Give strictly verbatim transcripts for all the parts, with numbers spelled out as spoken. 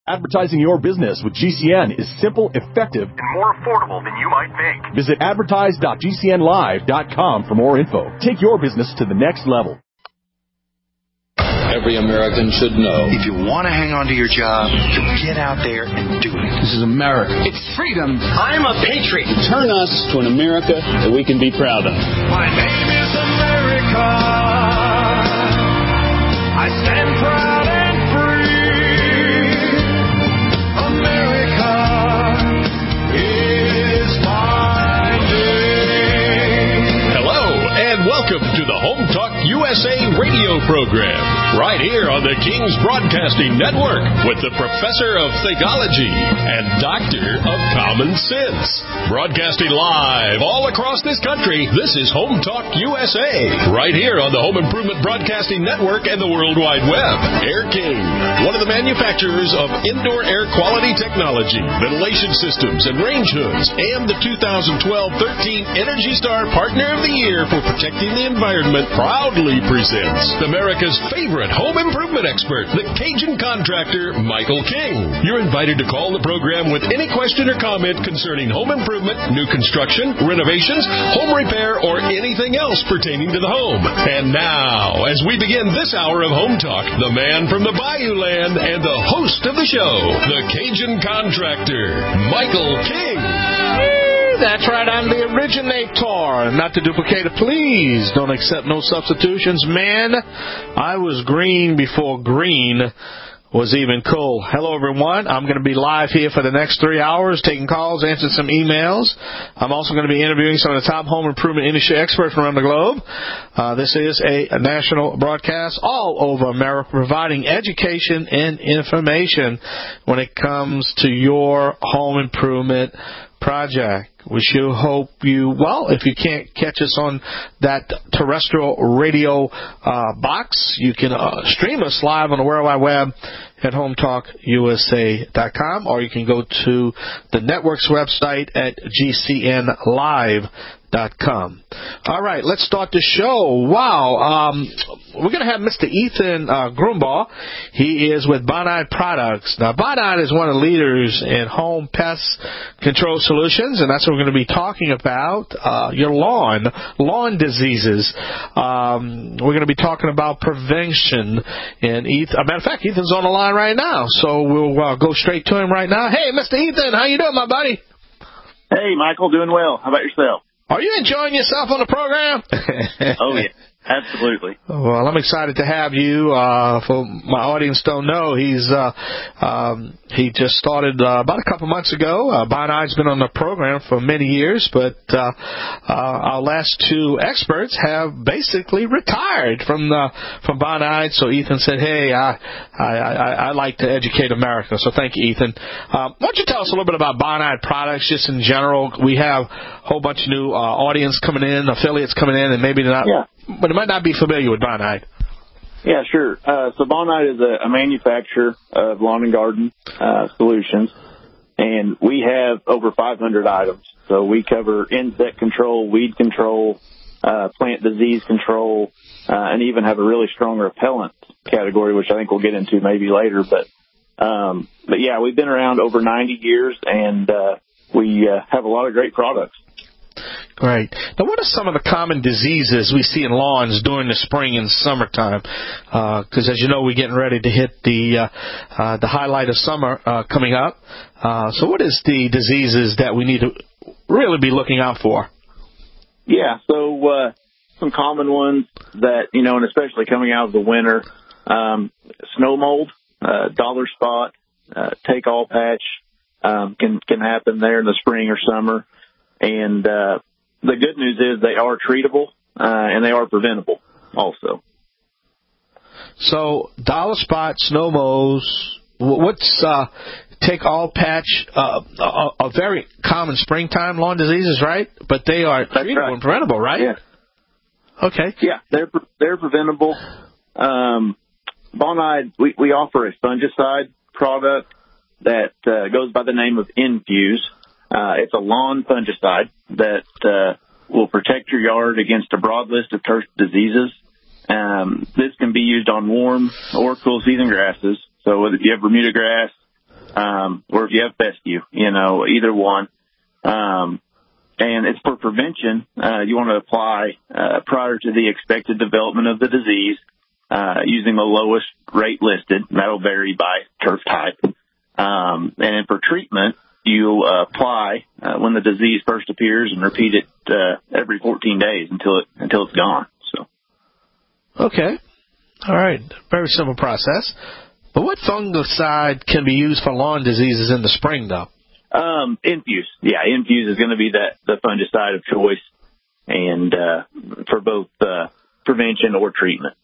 Advertising your business with G C N is simple, effective, and more affordable than you might think. Visit advertise dot g c n live dot com for more info. Take your business to the next level. Every American should know. If you want to hang on to your job, get out there and do it. This is America. It's freedom. I'm a patriot. Turn us to an America that we can be proud of. My name is America. I stand proud and free. America is my name. Hello, and welcome to the Home Talk U S A radio program, right here on the King's Broadcasting Network with the Professor of Theology and Doctor of Common Sense. Broadcasting live all across this country, this is Home Talk U S A, right here on the Home Improvement Broadcasting Network and the World Wide Web. Air King, one of the manufacturers of indoor air quality technology, ventilation systems, and range hoods, and the two thousand twelve thirteen Energy Star Partner of the Year for protecting the environment, proudly presents America's favorite home improvement expert, the Cajun contractor, Michael King. You're invited to call the program with any question or comment concerning home improvement, new construction, renovations, home repair, or anything else pertaining to the home. And now, as we begin this hour of Home Talk, the man from the Bayou Land and the host of the show, the Cajun contractor, Michael King. That's right, I'm the originator. Not to duplicate it, please. Don't accept no substitutions. Man, I was green before green was even cool. Hello, everyone. I'm going to be live here for the next three hours, taking calls, answering some emails. I'm also going to be interviewing some of the top home improvement industry experts from around the globe. Uh, this is a, a national broadcast all over America, providing education and information when it comes to your home improvement project. We sure hope you, well, if you can't catch us on that terrestrial radio uh, box, you can uh, stream us live on the World Wide Web at home talk u s a dot com, or you can go to the network's website at g c n live dot com. All right, let's start the show. Wow, um, we're going to have Mister Ethan uh, Grumbaugh. He is with Bonide Products. Now, Bonide is one of the leaders in home pest control solutions, and that's what we're going to be talking about, uh, your lawn, lawn diseases. Um, we're going to be talking about prevention. And Ethan, a matter of fact, Ethan's on the line right now, so we'll uh, go straight to him right now. Hey, Mister Ethan, how you doing, my buddy? Hey, Michael, doing well. How about yourself? Are you enjoying yourself on the program? Oh, yeah. Absolutely. Well, I'm excited to have you. Uh, for my audience don't know, he's uh, um, he just started uh, about a couple months ago. Uh, Bonide's been on the program for many years, but uh, uh, our last two experts have basically retired from the from Bonide. So Ethan said, "Hey, I I, I, I like to educate America." So thank you, Ethan. Uh, why don't you tell us a little bit about Bonide Products, just in general? We have a whole bunch of new uh, audience coming in, affiliates coming in, and maybe they're not. Yeah. But it might not be familiar with Bonide. Yeah, sure. Uh, so Bonide is a, a manufacturer of lawn and garden uh, solutions, and we have over five hundred items. So we cover insect control, weed control, uh, plant disease control, uh, and even have a really strong repellent category, which I think we'll get into maybe later. But, um, but yeah, we've been around over ninety years, and uh, we uh, have a lot of great products. Great. Now, what are some of the common diseases we see in lawns during the spring and summertime? Because, uh, as you know, we're getting ready to hit the uh, uh, the highlight of summer uh, coming up. Uh, so what is the diseases that we need to really be looking out for? Yeah, so uh, some common ones that, you know, and especially coming out of the winter, um, snow mold, uh, dollar spot, uh, take all patch um, can, can happen there in the spring or summer. And uh, the good news is they are treatable, uh, and they are preventable also. So dollar spot, snow moles, what's uh, take all patch, uh, a, a very common springtime lawn diseases, right? But they are That's treatable right. and preventable, right? Yeah. Okay. Yeah, they're they're preventable. Um, Bonide, we, we offer a fungicide product that uh, goes by the name of Infuse. Uh, it's a lawn fungicide that uh, will protect your yard against a broad list of turf diseases. Um, this can be used on warm or cool season grasses. So if you have Bermuda grass, um, or if you have fescue, you know, either one. Um, and it's for prevention. Uh, you want to apply uh, prior to the expected development of the disease, uh, using the lowest rate listed. That'll vary by turf type. Um, and then for treatment, you uh, apply uh, when the disease first appears and repeat it uh, every fourteen days until it until it's gone. So, okay, all right, very simple process. But what fungicide can be used for lawn diseases in the spring, though? Um, Infuse, yeah, Infuse is going to be that the fungicide of choice, and uh, for both uh, prevention or treatment.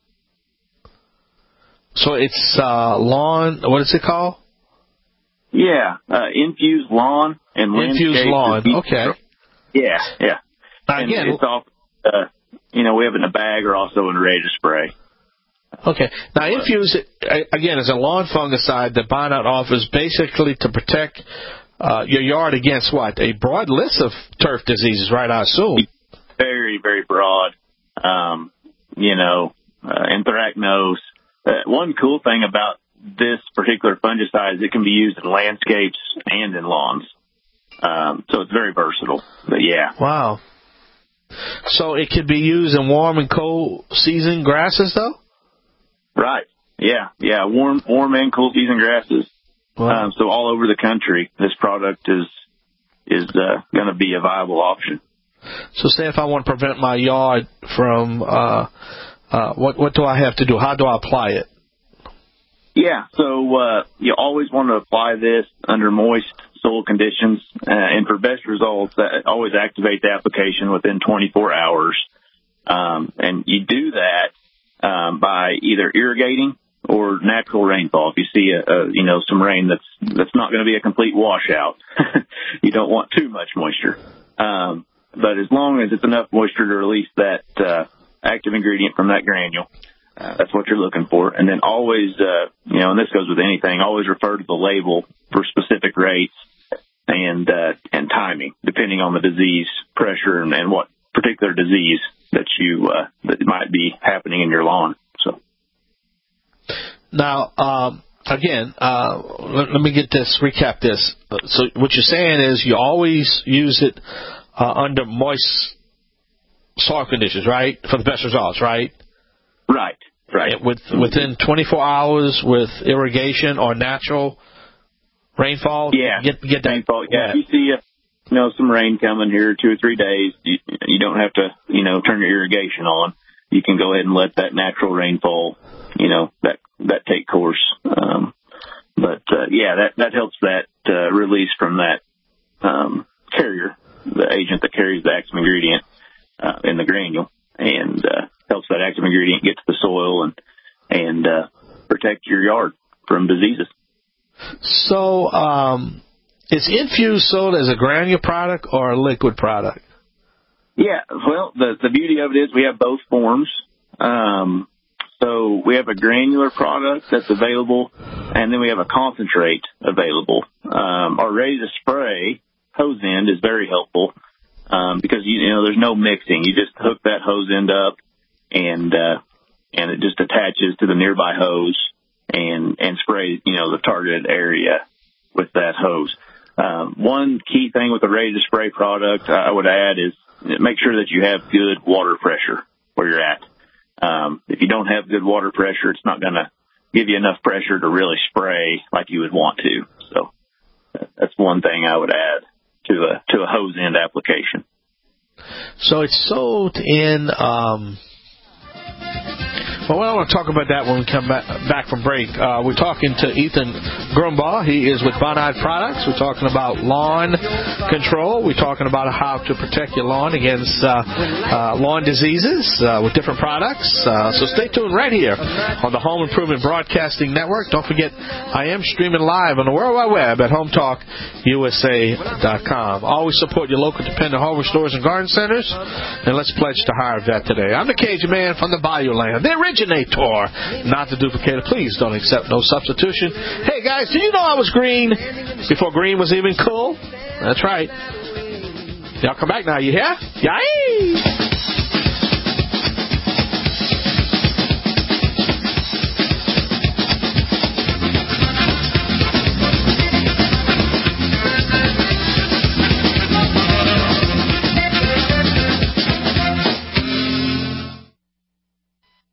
So it's uh, lawn. What is it called? Yeah, uh, Infuse Lawn and Landscape. Infuse Lawn, okay. Yeah, yeah. And Again, it's all, uh, you know, we have it in a bag or also in ready to spray. Okay. Now, Infuse, again, is a lawn fungicide that Bonide offers basically to protect uh, your yard against what? A broad list of turf diseases, right, I assume? Very, very broad. Um, you know, uh, anthracnose. Uh, one cool thing about this particular fungicide is it can be used in landscapes and in lawns. Um, so it's very versatile. But, yeah. Wow. So it can be used in warm and cold season grasses, though? Right. Yeah. Yeah. Warm, warm and cool season grasses. Wow. Um, so all over the country, this product is is uh, going to be a viable option. So say if I want to prevent my yard from, uh, uh, what what do I have to do? How do I apply it? Yeah. So uh, you always want to apply this under moist soil conditions, uh, and for best results, uh, always activate the application within twenty-four hours. Um, and you do that um, by either irrigating or natural rainfall. If you see a, a you know some rain that's that's not going to be a complete washout, you don't want too much moisture. Um, but as long as it's enough moisture to release that uh, active ingredient from that granule, uh, that's what you're looking for. And then always, uh, you know, and this goes with anything, always refer to the label for specific rates and uh, and timing, depending on the disease pressure and, and what particular disease that you uh, that might be happening in your lawn. So. Now, um, again, uh, let, let me get this, recap this. So what you're saying is you always use it uh, under moist soil conditions, right, for the best results, right? Right, right. With, within twenty-four hours with irrigation or natural rainfall? Yeah, get, get that. Rainfall, yeah. If you see uh, you know, some rain coming here two or three days, you, you don't have to, you know, turn your irrigation on. You can go ahead and let that natural rainfall, you know, that that take course. Um, but, uh, yeah, that, that helps that uh, release from that um, carrier, the agent that carries the active ingredient uh, in the granule, and uh, helps that active ingredient get to the soil and, and uh, protect your yard from diseases. So um, is Infuse sold as a granule product or a liquid product? Yeah, well, the, the beauty of it is we have both forms. Um So we have a granular product that's available, and then we have a concentrate available. Um, our ready-to-spray hose end is very helpful um, because, you, you know, there's no mixing. You just hook that hose end up, and uh, and it just attaches to the nearby hose and, and spray, you know, the targeted area with that hose. Um, one key thing with the ready-to-spray product I would add is make sure that you have good water pressure where you're at. Um, if you don't have good water pressure, it's not going to give you enough pressure to really spray like you would want to. So that's one thing I would add to a to a hose end application. So it's sold in. Um, well, I want to talk about that when we come back, back from break. Uh, we're talking to Ethan Grumbaugh. He is with Bonide Products. We're talking about lawn control. We're talking about how to protect your lawn against uh, uh, lawn diseases uh, with different products. Uh, so stay tuned right here on the Home Improvement Broadcasting Network. Don't forget, I am streaming live on the World Wide Web at home talk U S A dot com. Always support your local dependent hardware stores and garden centers. And let's pledge to hire a vet today. I'm the Cajun Man from the Bayou Land, the originator, not the duplicator. Please don't accept no substitution. Hey, guys, did you know I was green before green was even cool? That's right. Y'all come back now, you hear? Yay!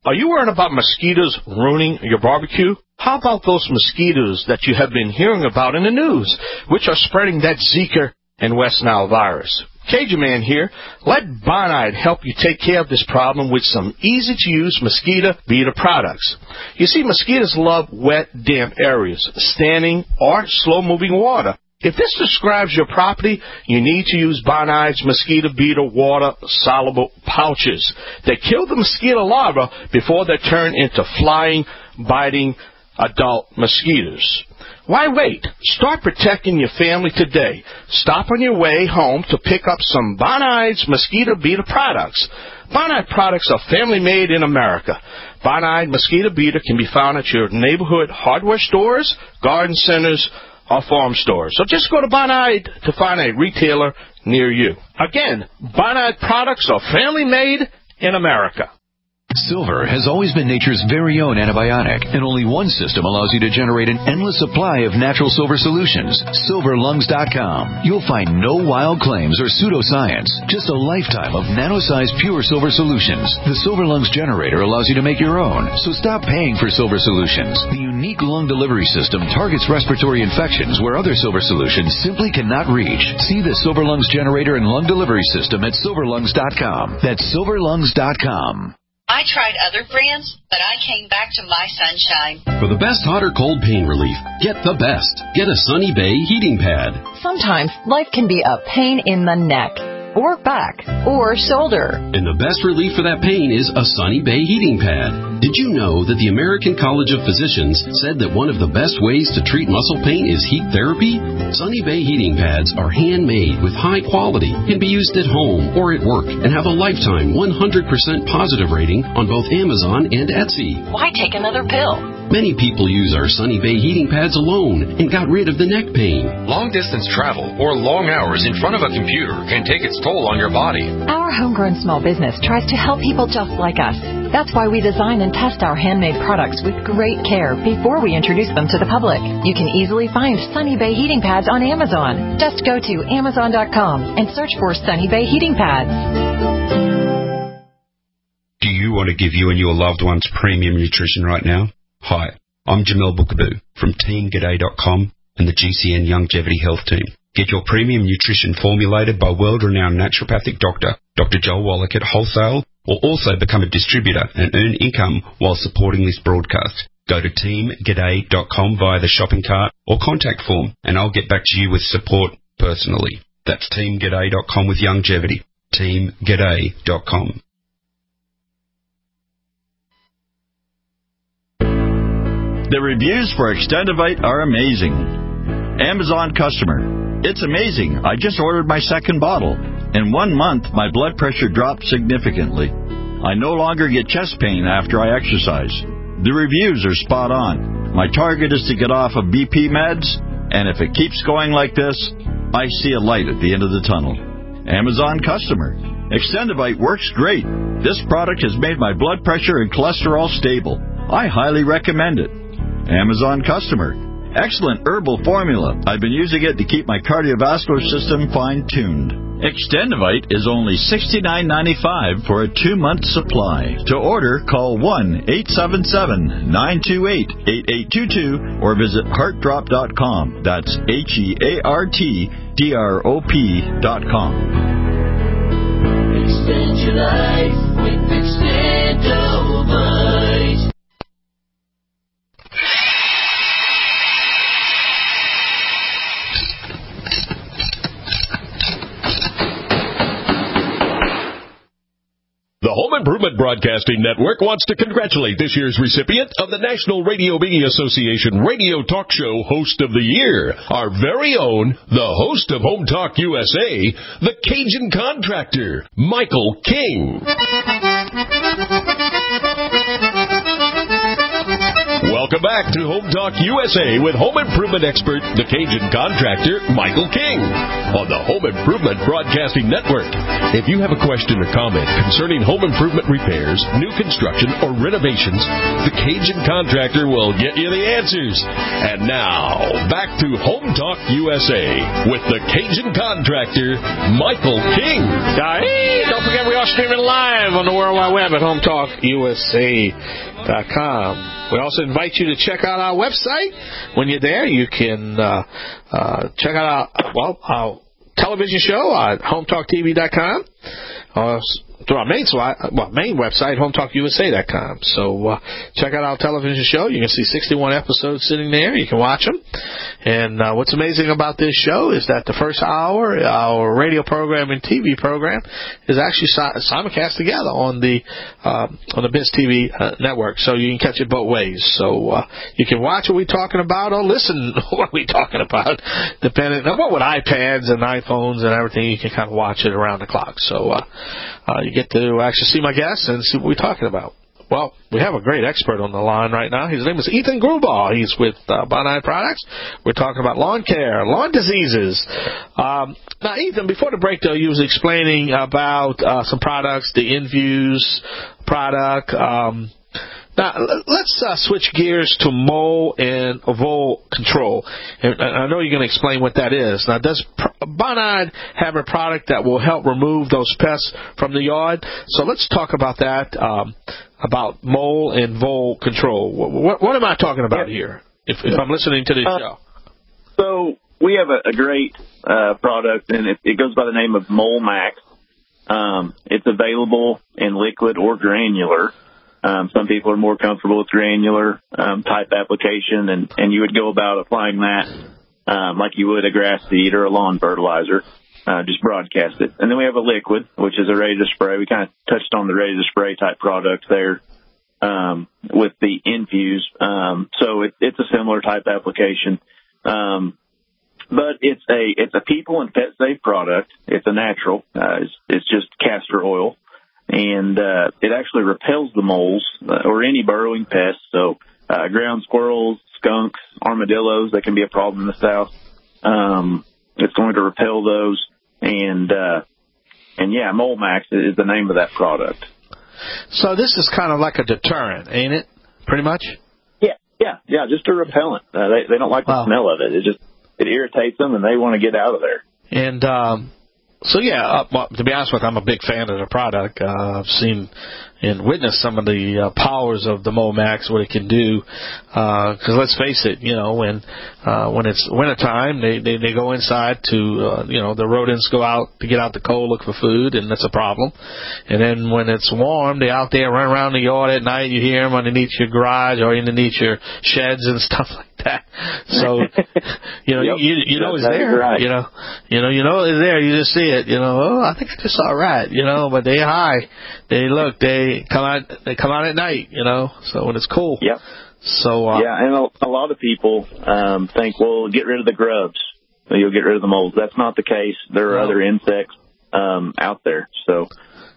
Are you worried about mosquitoes ruining your barbecue? How about those mosquitoes that you have been hearing about in the news, which are spreading that Zika and West Nile virus? Cajun Man here. Let Bonide help you take care of this problem with some easy-to-use mosquito beater products. You see, mosquitoes love wet, damp areas, standing or slow-moving water. If this describes your property, you need to use Bonide's mosquito beater water-soluble pouches. They kill the mosquito larvae before they turn into flying, biting adult mosquitoes. Why wait? Start protecting your family today. Stop on your way home to pick up some Bonide's mosquito beater products. Bonide products are family-made in America. Bonide mosquito beater can be found at your neighborhood hardware stores, garden centers, or farm stores. So just go to Bonide to find a retailer near you. Again, Bonide products are family-made in America. Silver has always been nature's very own antibiotic, and only one system allows you to generate an endless supply of natural silver solutions. silver lungs dot com. You'll find no wild claims or pseudoscience, just a lifetime of nano-sized pure silver solutions. The Silver Lungs generator allows you to make your own, so stop paying for silver solutions. The unique lung delivery system targets respiratory infections where other silver solutions simply cannot reach. See the Silver Lungs generator and lung delivery system at silver lungs dot com. That's silver lungs dot com. I tried other brands, but I came back to My Sunshine. For the best hot or cold pain relief, get the best. Get a Sunny Bay heating pad. Sometimes life can be a pain in the neck, or back, or shoulder. And the best relief for that pain is a Sunny Bay heating pad. Did you know that the American College of Physicians said that one of the best ways to treat muscle pain is heat therapy? Sunny Bay heating pads are handmade with high quality, can be used at home or at work, and have a lifetime one hundred percent positive rating on both Amazon and Etsy. Why take another pill? Many people use our Sunny Bay heating pads alone and got rid of the neck pain. Long-distance travel or long hours in front of a computer can take its toll on your body. Our homegrown small business tries to help people just like us. That's why we design and test our handmade products with great care before we introduce them to the public. You can easily find Sunny Bay heating pads on Amazon. Just go to amazon dot com and search for Sunny Bay heating pads. Do you want to give you and your loved ones premium nutrition right now? Hi, I'm Jamel Bookaboo from team g'day dot com and the G C N Longevity Health Team. Get your premium nutrition formulated by world-renowned naturopathic doctor, Doctor Joel Wallach at wholesale, or also become a distributor and earn income while supporting this broadcast. Go to team g'day dot com via the shopping cart or contact form, and I'll get back to you with support personally. That's team g'day dot com with longevity. team g'day dot com. The reviews for Extendivite are amazing. Amazon customer. It's amazing. I just ordered my second bottle. In one month, my blood pressure dropped significantly. I no longer get chest pain after I exercise. The reviews are spot on. My target is to get off of B P meds, and if it keeps going like this, I see a light at the end of the tunnel. Amazon customer. Extendivite works great. This product has made my blood pressure and cholesterol stable. I highly recommend it. Amazon customer. Excellent herbal formula. I've been using it to keep my cardiovascular system fine-tuned. Extendivite is only sixty-nine ninety-five for a two-month supply. To order, call one eight seven seven, nine two eight, eight eight two two or visit heart drop dot com. That's H E A R T D R O P dot com. Extend your life with Extendivite. The Home Improvement Broadcasting Network wants to congratulate this year's recipient of the National Radio Media Association Radio Talk Show Host of the Year, our very own, the host of Home Talk U S A, the Cajun Contractor, Michael King. Welcome Welcome back to Home Talk U S A with home improvement expert, the Cajun contractor, Michael King, on the Home Improvement Broadcasting Network. If you have a question or comment concerning home improvement repairs, new construction, or renovations, the Cajun contractor will get you the answers. And now, back to Home Talk U S A with the Cajun contractor, Michael King. Hey, don't forget we are streaming live on the World Wide Web at home talk U S A dot com. We also invite you to check out our website. When you're there, you can uh, uh, check out our, well, our television show at home talk T V dot com. Uh, through our main, well, main website, home talk U S A dot com. So uh, check out our television show. You can see sixty-one episodes sitting there. You can watch them. And uh, what's amazing about this show is that the first hour, our radio program and T V program, is actually simulcast together on the um, on the Biz T V uh, network. So you can catch it both ways. So uh, you can watch what we're talking about or listen what we're talking about, depending on what with iPads and iPhones and everything. You can kind of watch it around the clock. So uh, uh, you get to actually see my guests and see what we're talking about. Well, we have a great expert on the line right now. His name is Ethan Grubauer. He's with uh, Bonide Products. We're talking about lawn care, lawn diseases. Um, now, Ethan, before the break, though, you was explaining about uh, some products, the Infuse product. Um, now, let's uh, switch gears to mold and vole control. And I know you're going to explain what that is. Now, does Bonide have a product that will help remove those pests from the yard? So let's talk about that, um, about mold and vole control. What, what am I talking about here, if, if I'm listening to this uh, show? So we have a, a great uh, product, and it, it goes by the name of Mole Max. Um, it's available in liquid or granular. Um, some people are more comfortable with granular um, type application, and, and you would go about applying that um, like you would a grass seed or a lawn fertilizer, uh, just broadcast it. And then we have a liquid, which is a ready to spray. We kind of touched on the ready to spray type product there um, with the Infuse. Um, so it, it's a similar type application, um, but it's a it's a people and pet safe product. It's a natural. Uh, it's, it's just castor oil. And uh, it actually repels the moles uh, or any burrowing pests. So uh, ground squirrels, skunks, armadillos, that can be a problem in the South. Um, it's going to repel those. And, uh, and yeah, Mole Max is the name of that product. So this is kind of like a deterrent, ain't it? Pretty much? Yeah, yeah, yeah, just a repellent. Uh, they, they don't like the wow. smell of it. It just it irritates them, and they want to get out of there. And um So, yeah, uh, well, to be honest with you, I'm a big fan of the product. Uh, I've seen and witnessed some of the uh, powers of the Mole Max, what it can do. Because uh, let's face it, you know, when uh, when it's wintertime, they, they, they go inside to, uh, you know, the rodents go out to get out the cold, look for food, and that's a problem. And then when it's warm, they're out there, run around the yard at night. You hear them underneath your garage or underneath your sheds and stuff like that. So, you know, yep. you you know it's there. Right. You know, you know, you know it's there. You just see it. You know, oh, I think I just saw a rat. You know, but they high. They look. They come out. They come out at night. You know, so when it's cool. Yep. So uh, yeah, and a, a lot of people um, think, well, get rid of the grubs, you'll get rid of the moles. That's not the case. There are no. other insects um, out there. So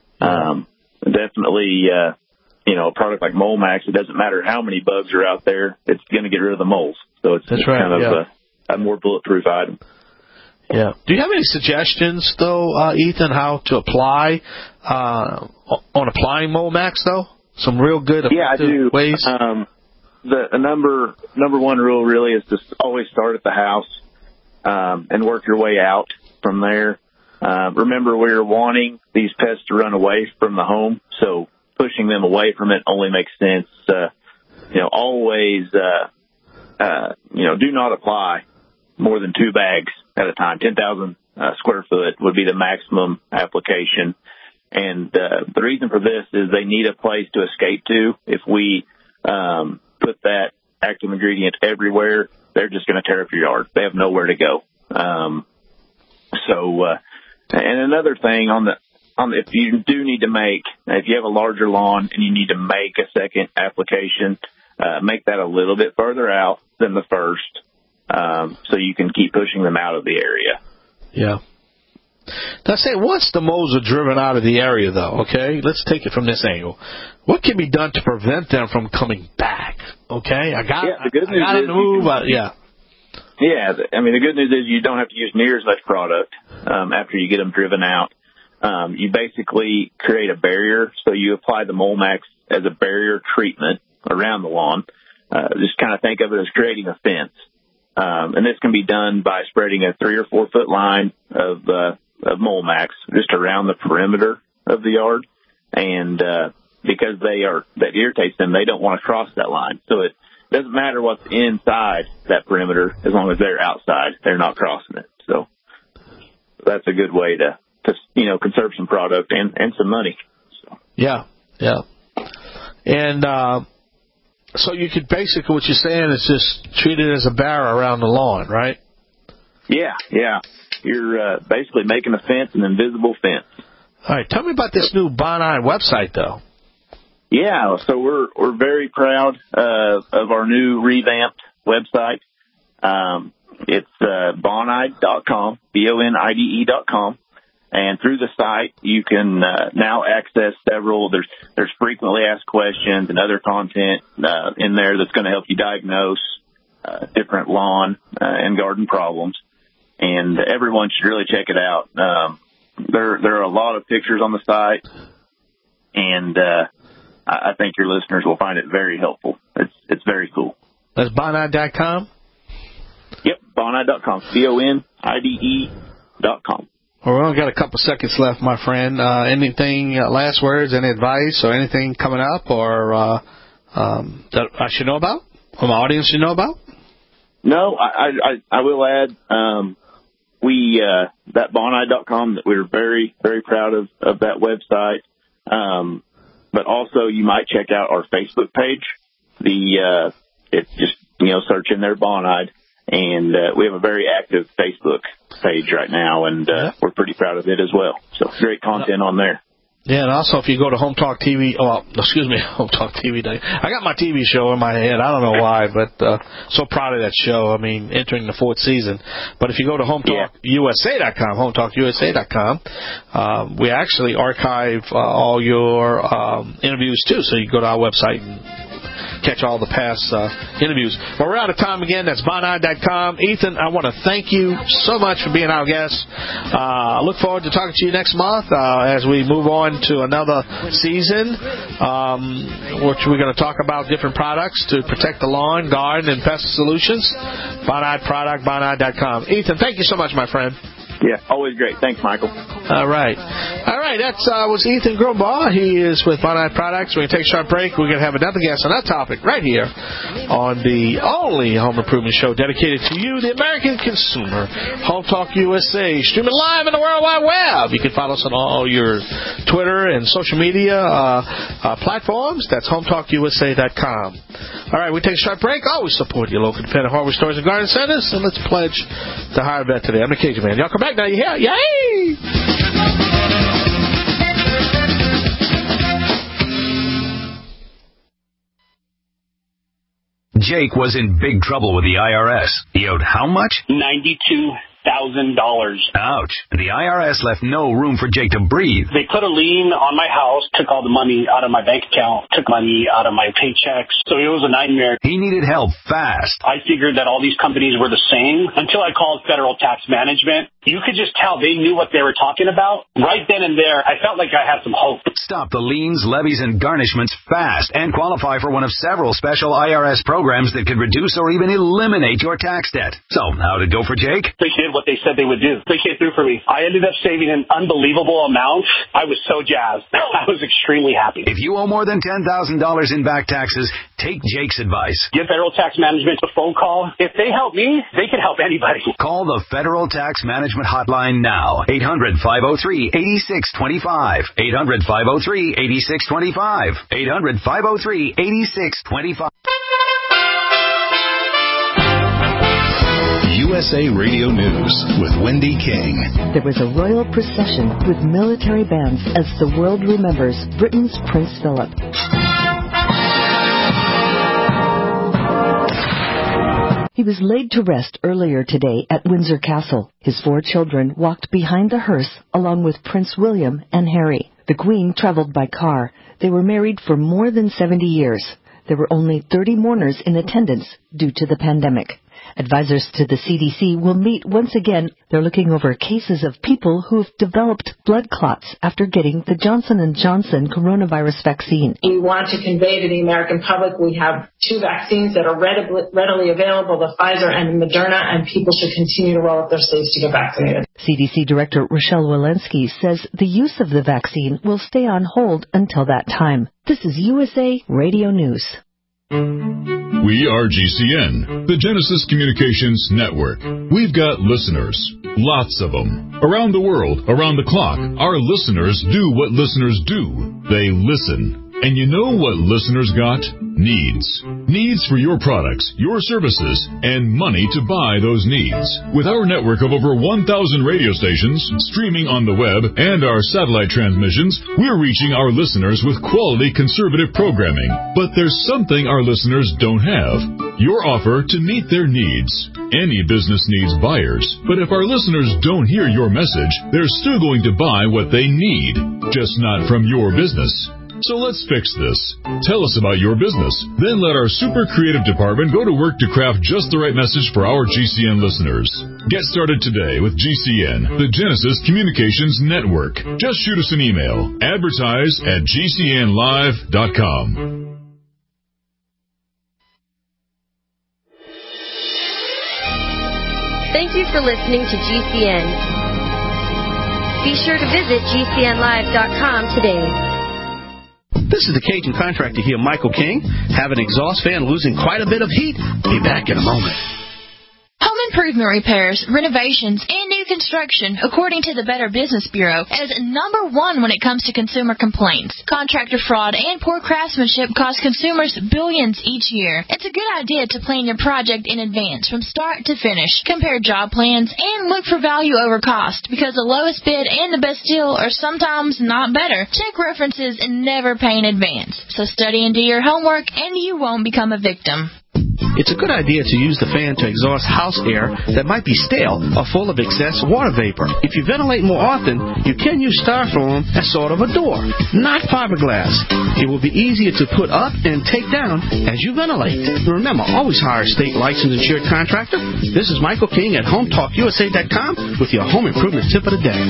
um, definitely. Uh, You know, a product like Mole Max, it doesn't matter how many bugs are out there, it's going to get rid of the moles. So it's, it's right, kind of yeah. a, a more bulletproof item. Yeah. Do you have any suggestions, though, uh, Ethan, how to apply, uh, on applying Mole Max, though? Some real good effective yeah, I do. ways? Um, the, the number, number one rule really is to always start at the house um, and work your way out from there. Uh, remember, we're wanting these pests to run away from the home, so pushing them away from it only makes sense. Uh, you know, always, uh, uh, you know, do not apply more than two bags at a time. ten thousand uh, square foot would be the maximum application. And uh, the reason for this is they need a place to escape to. If we um, put that active ingredient everywhere, they're just going to tear up your yard. They have nowhere to go. Um, so, uh, and another thing on the, Um, if you do need to make, if you have a larger lawn and you need to make a second application, uh, make that a little bit further out than the first, um, so you can keep pushing them out of the area. Yeah. Now, say, once the moles are driven out of the area, though, okay, let's take it from this angle. What can be done to prevent them from coming back? Okay, I got, yeah, the good news I got is to move. can, uh, yeah. Yeah, I mean, the good news is you don't have to use near as much product um, after you get them driven out. Um, you basically create a barrier, so you apply the Mole-Max as a barrier treatment around the lawn. Uh, just kind of think of it as creating a fence. Um, and this can be done by spreading a three or four foot line of, uh, of Mole-Max just around the perimeter of the yard. And, uh, because they are, that irritates them, they don't want to cross that line. So it doesn't matter what's inside that perimeter as long as they're outside, they're not crossing it. So that's a good way to, to, you know, conserve some product and, and some money. So. Yeah. Yeah. And, uh, so you could basically, what you're saying is just treat it as a barrier around the lawn, right? Yeah, yeah. You're uh, basically making a fence, an invisible fence. All right. Tell me about this new Bonide website, though. Yeah, so we're we're very proud uh, of our new revamped website. Um, it's uh, bonide dot com, B O N I D E dot com. And through the site, you can uh, now access several. There's there's frequently asked questions and other content uh, in there that's going to help you diagnose uh, different lawn uh, and garden problems. And everyone should really check it out. Um, there there are a lot of pictures on the site, and uh, I think your listeners will find it very helpful. It's it's very cool. That's bonide dot com? Yep, bonide dot com. B O N I D E dot com. Well, we only got a couple seconds left, my friend. Uh, anything, uh, last words, any advice, or anything coming up, or uh, um, that I should know about, or my audience should know about? No, I I, I will add, um, we uh, that bonide dot com, that we're very very proud of of that website. Um, but also, you might check out our Facebook page. The uh, it's just you know search in there Bonide. And uh, we have a very active Facebook page right now, and uh, yeah. we're pretty proud of it as well. So great content on there. Yeah, and also if you go to Home Talk T V, oh, excuse me, Home Talk T V Day. I got my T V show in my head. I don't know why, but uh, so proud of that show. I mean, entering the fourth season. But if you go to home talk U S A dot com, home talk U S A dot com, um, we actually archive uh, all your um, interviews too. So you go to our website and catch all the past uh, interviews. Well, we're out of time again. That's bonide dot com. Ethan, I want to thank you so much for being our guest. Uh, I look forward to talking to you next month uh, as we move on to another season, um, which we're going to talk about different products to protect the lawn, garden, and pest solutions. Bonide product, bonide dot com. Ethan, thank you so much, my friend. Yeah, always great. Thanks, Michael. All right. All right, that uh, was Ethan Grumbaugh. He is with Bonide Products. We're going to take a short break. We're going to have another guest on that topic right here on the only home improvement show dedicated to you, the American consumer, Home Talk U S A, streaming live in the World Wide Web. You can follow us on all your Twitter and social media uh, uh, platforms. That's home talk U S A dot com. All right, we take a short break. Always support your local independent hardware stores and garden centers, and let's pledge to hire vet today. I'm the Cajun Man. Y'all come back. Now you hear? Yay! Jake was in big trouble with the I R S. He owed how much? ninety-two thousand dollars. Ouch. The I R S left no room for Jake to breathe. They put a lien on my house, took all the money out of my bank account, took money out of my paychecks. So it was a nightmare. He needed help fast. I figured that all these companies were the same until I called Federal Tax Management. You could just tell they knew what they were talking about. Right then and there, I felt like I had some hope. Stop the liens, levies, and garnishments fast and qualify for one of several special I R S programs that could reduce or even eliminate your tax debt. So, how did it go for Jake? They did what they said they would do. They came through for me. I ended up saving an unbelievable amount. I was so jazzed. I was extremely happy. If you owe more than ten thousand dollars in back taxes, take Jake's advice. Give Federal Tax Management a phone call. If they help me, they can help anybody. Call the Federal Tax Management Hotline now. eight hundred, five oh three, eight six two five. eight hundred, five oh three, eight six two five. eight hundred, five oh three, eight six two five. U S A Radio News with Wendy King. There was a royal procession with military bands as the world remembers Britain's Prince Philip. He was laid to rest earlier today at Windsor Castle. His four children walked behind the hearse along with Prince William and Harry. The Queen traveled by car. They were married for more than seventy years. There were only thirty mourners in attendance due to the pandemic. Advisors to the C D C will meet once again. They're looking over cases of people who've developed blood clots after getting the Johnson and Johnson coronavirus vaccine. We want to convey to the American public we have two vaccines that are readily available, the Pfizer and the Moderna, and people should continue to roll up their sleeves to get vaccinated. C D C Director Rochelle Walensky says the use of the vaccine will stay on hold until that time. This is U S A Radio News. We are G C N, the Genesis Communications Network. We've got listeners, lots of them. Around the world, around the clock, our listeners do what listeners do. They listen. And you know what listeners got? Needs. Needs for your products, your services, and money to buy those needs. With our network of over one thousand radio stations, streaming on the web, and our satellite transmissions, we're reaching our listeners with quality conservative programming. But there's something our listeners don't have. Your offer to meet their needs. Any business needs buyers, but if our listeners don't hear your message, they're still going to buy what they need, just not from your business. So let's fix this. Tell us about your business. Then let our super creative department go to work to craft just the right message for our G C N listeners. Get started today with G C N, the Genesis Communications Network. Just shoot us an email. Advertise at G C N live dot com. Thank you for listening to G C N. Be sure to visit G C N live dot com today. This is the Cajun contractor here, Michael King. Have an exhaust fan losing quite a bit of heat? Be back in a moment. Home improvement repairs, renovations, and new construction, according to the Better Business Bureau, is number one when it comes to consumer complaints. Contractor fraud and poor craftsmanship cost consumers billions each year. It's a good idea to plan your project in advance from start to finish. Compare job plans and look for value over cost, because the lowest bid and the best deal are sometimes not better. Check references and never pay in advance. So study and do your homework, and you won't become a victim. It's a good idea to use the fan to exhaust house air that might be stale or full of excess water vapor. If you ventilate more often, you can use styrofoam as sort of a door, not fiberglass. It will be easier to put up and take down as you ventilate. Remember, always hire a state licensed insured contractor. This is Michael King at Home Talk U S A dot com with your home improvement tip of the day.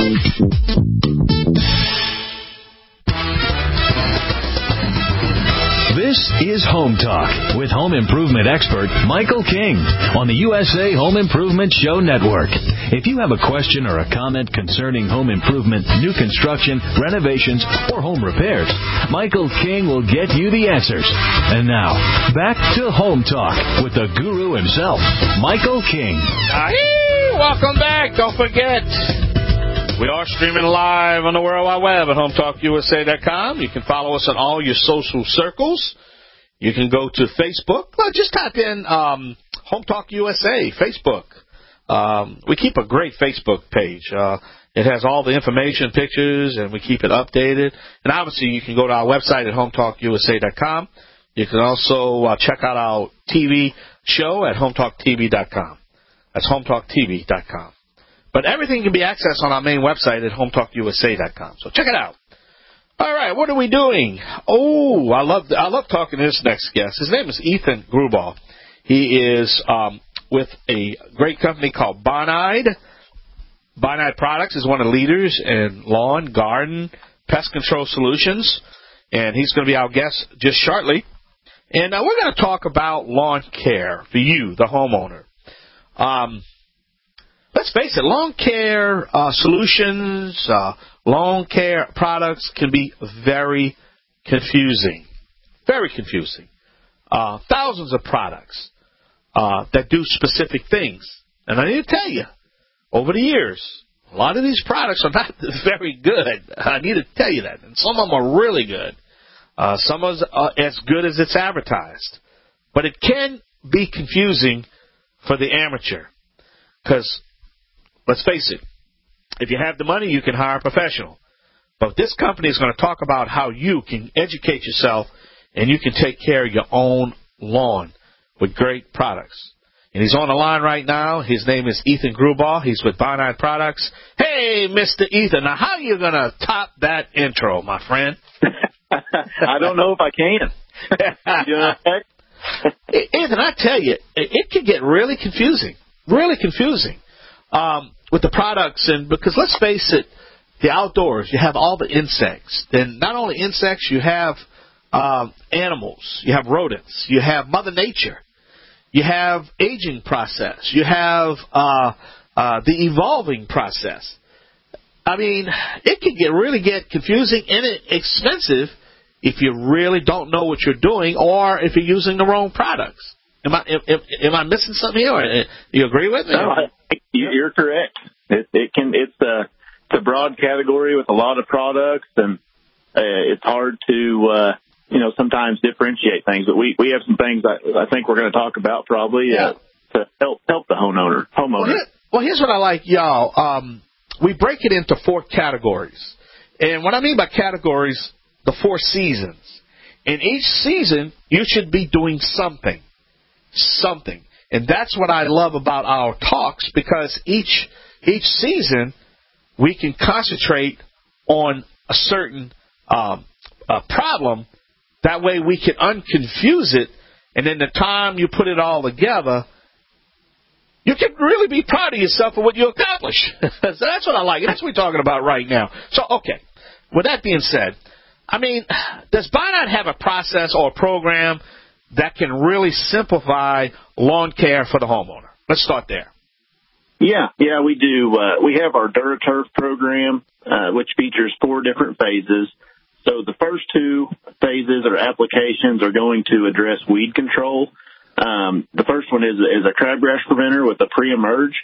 This is Home Talk with home improvement expert Michael King on the U S A Home Improvement Show Network. If you have a question or a comment concerning home improvement, new construction, renovations, or home repairs, Michael King will get you the answers. And now, back to Home Talk with the guru himself, Michael King. Hey, welcome back. Don't forget, we are streaming live on the World Wide Web at home talk U S A dot com. You can follow us on all your social circles. You can go to Facebook. Well, just type in um, Home Talk U S A, Facebook. Um, we keep a great Facebook page. Uh, it has all the information, pictures, and we keep it updated. And obviously, you can go to our website at home talk U S A dot com. You can also uh, check out our T V show at home talk T V dot com. That's home talk T V dot com. But everything can be accessed on our main website at home talk U S A dot com. So check it out. All right, what are we doing? Oh, I love I love talking to this next guest. His name is Ethan Grubauer. He is um, with a great company called Bonide. Bonide Products is one of the leaders in lawn, garden, pest control solutions. And he's going to be our guest just shortly. And uh, we're going to talk about lawn care for you, the homeowner. Um Let's face it, lawn care uh, solutions, uh, lawn care products can be very confusing. Very confusing. Uh, thousands of products uh, that do specific things. And I need to tell you, over the years, a lot of these products are not very good. I need to tell you that. And some of them are really good. Uh, some are uh, as good as it's advertised. But it can be confusing for the amateur. Because let's face it, if you have the money, you can hire a professional. But this company is going to talk about how you can educate yourself and you can take care of your own lawn with great products. And he's on the line right now. His name is Ethan Grubaugh. He's with Bonide Products. Hey, Mister Ethan. Now, how are you going to top that intro, my friend? I don't know if I can. You know, Ethan, I tell you, it can get really confusing, really confusing um, with the products. And because let's face it, the outdoors, you have all the insects. And not only insects, you have um, animals, you have rodents, you have Mother Nature, you have aging process, you have uh, uh, the evolving process. I mean, it can get really get confusing and expensive if you really don't know what you're doing, or if you're using the wrong products. Am I am, am I missing something here? Or, you agree with me? No, I, you're correct. It, it can. It's a, it's a broad category with a lot of products, and uh, it's hard to uh, you know sometimes differentiate things. But we, we have some things that I think we're going to talk about probably yeah. uh, to help help the homeowner. Homeowner. Well, here, well, here's what I like, y'all. Um, we break it into four categories, and what I mean by categories, the four seasons. In each season, you should be doing something. Something. And that's what I love about our talks, because each each season, we can concentrate on a certain um, uh, problem. That way we can unconfuse it, and then the time you put it all together, you can really be proud of yourself for what you accomplished. So that's what I like. That's what we're talking about right now. So, okay. With that being said, I mean, does Bonide have a process or a program that can really simplify lawn care for the homeowner? Let's start there. Yeah, yeah, we do. Uh, we have our DuraTurf program, uh, which features four different phases. So the first two phases or applications are going to address weed control. Um, the first one is, is a crabgrass preventer with a pre-emerge.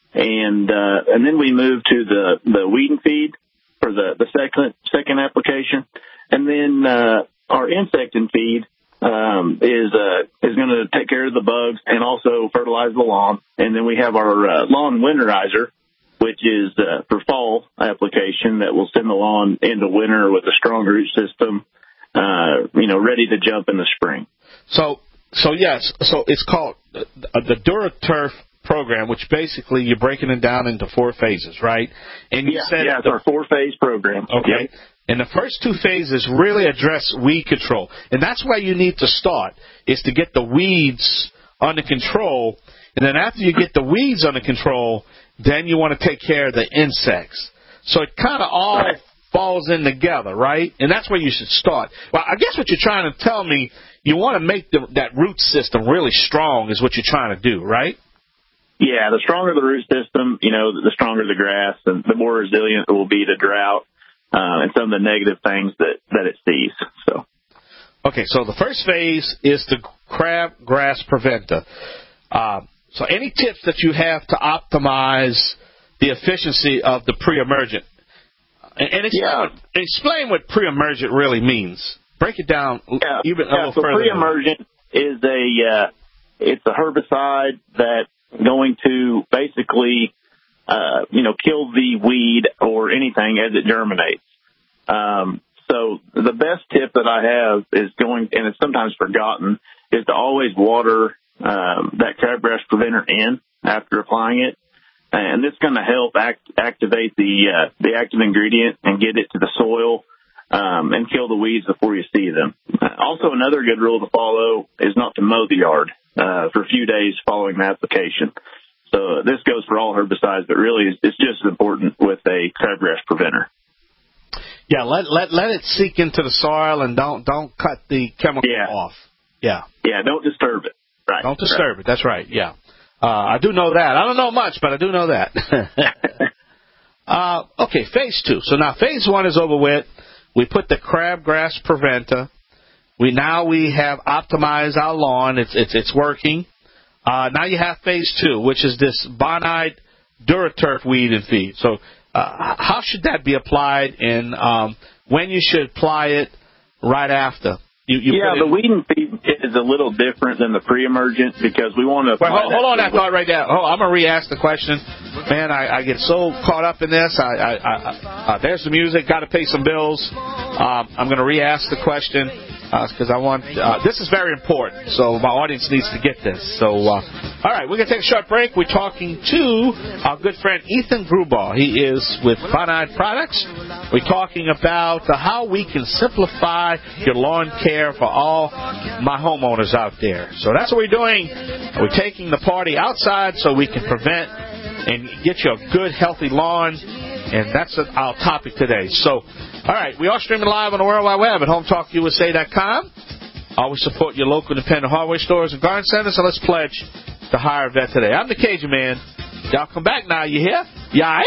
And, uh, and then we move to the, the weed and feed for the, the second, second application. And then, uh, our insect and feed, um, is, uh, is going to take care of the bugs and also fertilize the lawn. And then we have our, uh, lawn winterizer, which is, uh, for fall application that will send the lawn into winter with a strong root system, uh, you know, ready to jump in the spring. So, so yes, so it's called the, the DuraTurf program, which basically you're breaking it down into four phases, right? And you yeah, said yeah, it's our four-phase program. Okay. Yep. And the first two phases really address weed control. And that's where you need to start, is to get the weeds under control. And then after you get the weeds under control, then you want to take care of the insects. So it kind of all right. falls in together, right? And that's where you should start. Well, I guess what you're trying to tell me, you want to make the, that root system really strong is what you're trying to do, right? Yeah, the stronger the root system, you know, the stronger the grass, and the more resilient it will be to drought uh, and some of the negative things that, that it sees. So, okay, so the first phase is the crabgrass preventer. Uh, so any tips that you have to optimize the efficiency of the pre-emergent? And, and explain, yeah. what, explain what pre-emergent really means. Break it down yeah, even a yeah, little so further. Pre-emergent is a uh, it's a herbicide that's going to basically uh, you know kill the weed or anything as it germinates. Um, so the best tip that I have is going, and it's sometimes forgotten, is to always water um, that crabgrass preventer in after applying it. And it's going to help act, activate the uh, the active ingredient and get it to the soil um, and kill the weeds before you see them. Uh, also, another good rule to follow is not to mow the yard uh, for a few days following the application. So this goes for all herbicides, but really it's just as important with a crabgrass preventer. Yeah, let let let it seep into the soil and don't don't cut the chemical yeah. off. Yeah, yeah, don't disturb it. Right, don't disturb right. it. That's right. Yeah. Uh, I do know that. I don't know much, but I do know that. uh, okay, phase two. So now phase one is over with. We put the crabgrass preventer. We now we have optimized our lawn. It's it's it's working. Uh, now you have phase two, which is this Bonide DuraTurf weed and feed. So uh, how should that be applied, and um, when you should apply it right after? You, you yeah, the weed and feed is a little different than the pre-emergent because we want to... Well, hold, hold on that thought right there. Oh, I'm going to re-ask the question. Man, I, I get so caught up in this. I, I, I, uh, there's the music. Got to pay some bills. Um, I'm going to re-ask the question because uh, I want... Uh, this is very important, so my audience needs to get this. So uh, All right, we're going to take a short break. We're talking to our good friend Ethan Grubaugh. He is with Bonide Products. We're talking about uh, how we can simplify your lawn care for all my homeowners out there. So that's what we're doing. We're taking the party outside so we can prevent and get you a good, healthy lawn. And that's our topic today. So, all right, we are streaming live on the World Wide Web at home talk U S A dot com. Always support your local independent hardware stores and garden centers, and let's pledge to hire a vet today. I'm the Cajun Man. Y'all come back now, you hear? Yay!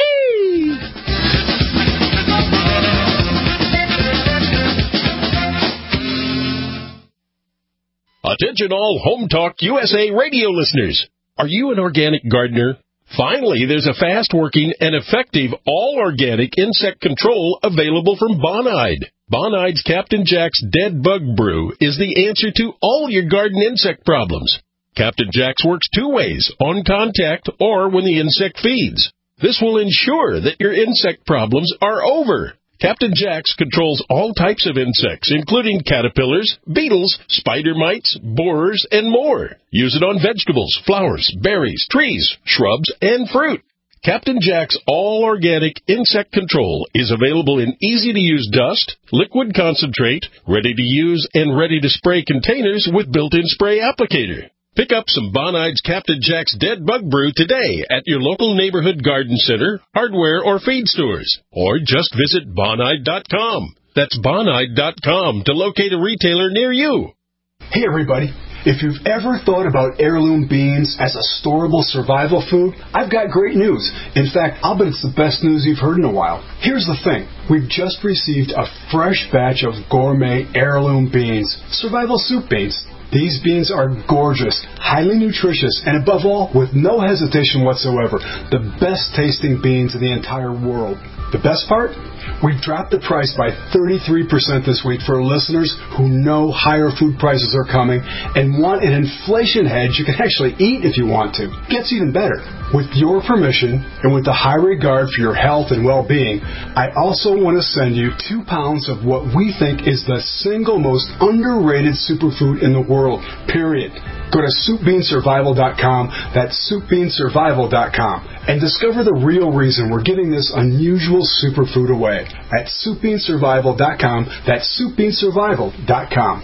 Attention all Home Talk U S A radio listeners. Are you an organic gardener? Finally, there's a fast-working and effective all-organic insect control available from Bonide. Bonide's Captain Jack's Dead Bug Brew is the answer to all your garden insect problems. Captain Jack's works two ways, on contact or when the insect feeds. This will ensure that your insect problems are over. Captain Jack's controls all types of insects, including caterpillars, beetles, spider mites, borers, and more. Use it on vegetables, flowers, berries, trees, shrubs, and fruit. Captain Jack's all-organic insect control is available in easy-to-use dust, liquid concentrate, ready-to-use and ready-to-spray containers with built-in spray applicator. Pick up some Bonide's Captain Jack's Dead Bug Brew today at your local neighborhood garden center, hardware, or feed stores. Or just visit Bonide dot com. That's Bonide dot com to locate a retailer near you. Hey, everybody. If you've ever thought about heirloom beans as a storable survival food, I've got great news. In fact, I'll bet it's the best news you've heard in a while. Here's the thing. We've just received a fresh batch of gourmet heirloom beans, survival soup beans. These beans are gorgeous, highly nutritious, and above all, with no hesitation whatsoever, the best tasting beans in the entire world. The best part? We've dropped the price by thirty-three percent this week for listeners who know higher food prices are coming and want an inflation hedge you can actually eat if you want to. Gets even better. With your permission and with the high regard for your health and well-being, I also want to send you two pounds of what we think is the single most underrated superfood in the world, period. Go to soup bean survival dot com, that's soup bean survival dot com, and discover the real reason we're giving this unusual superfood away at soup bean survival dot com, that's soup bean survival dot com.